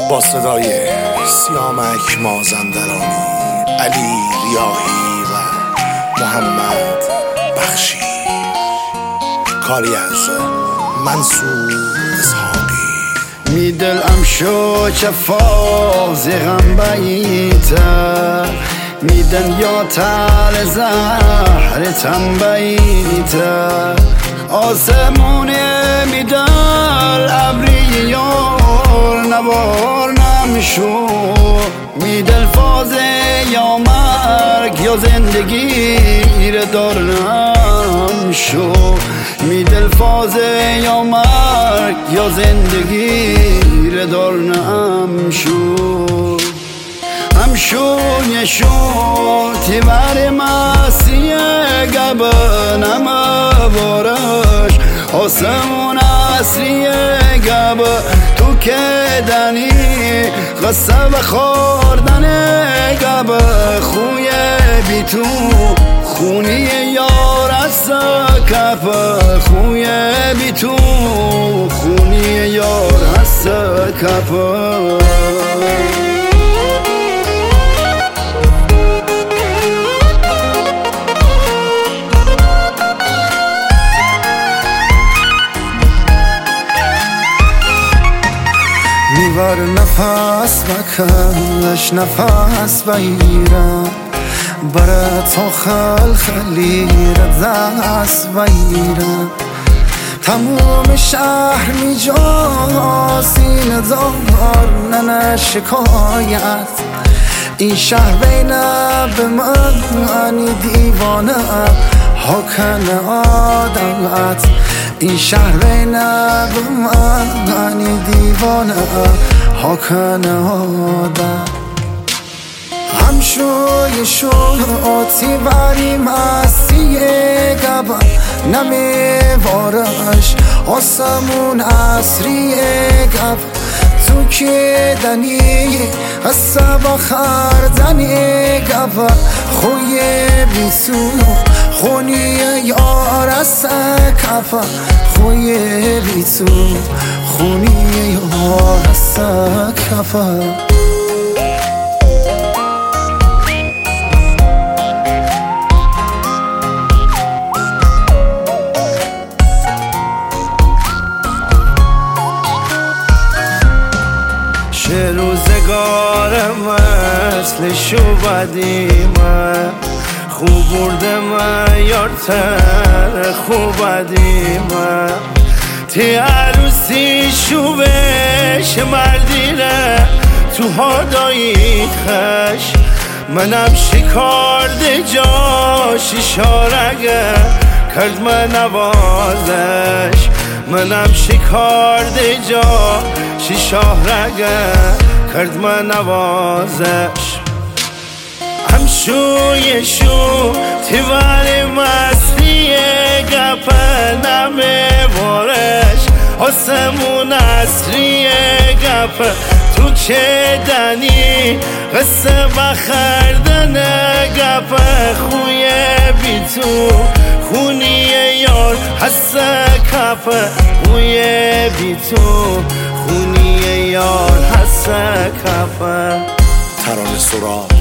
با صدای سیامک مازندرانی، علی ریاحی و محمد بخشی، کاری از منصور اسحاقی. میدلم شو چفاز غم بیته، میدن یا تل زهر تنبیته، آسمون میدل ابری یار نوار نمشو، میدل فاز یا مرگ یا زندگی رو دار نمشو، میدل فاز یا مرگ یا زندگی رو دار نمشو، همشو یشو تیور مسیح گبه نموارش، آسمون اصری گبه تو که دنی قصه و خوردن گبه، خوی بی تو خونی یار از کپه، خوی بی تو خونی یار از کپه. میوار نفس بکش نفس بگیرم، برای تو خلخلی را دست بگیرم، تموم شهر میجا سینه دار نه شکایت، این شهر بینه به من دیوانه حکن عادت، این شهر بینه به من دیوانه حکن عادت، همشوی شو تیوری مسیح گبه نمیوارش، آسمون اصری گبه تو که دنی قصه با خردنی گبه، خوی بیسو خونی یار از کفه، خوی بیسو خونی یار از کفه. چه روزگار مثل شو بدیمه، خوب برده من یارتر خوب بدیمه، تی عروسی شو بش مردیره تو هادایی خش، منم شکارده جاش اشارگه کرد من نوازش، منم شکارده جاش شاهرگه کرد من نوازش، همشوی شو تیوار مسیح گپه نمیوارش، آسمون اصری گپه تو که دنی قصه بخردن گپه، خوی بی تو خونی یار حس کپه، خوی بی تو خونی یار حس کپه. ترانه سرا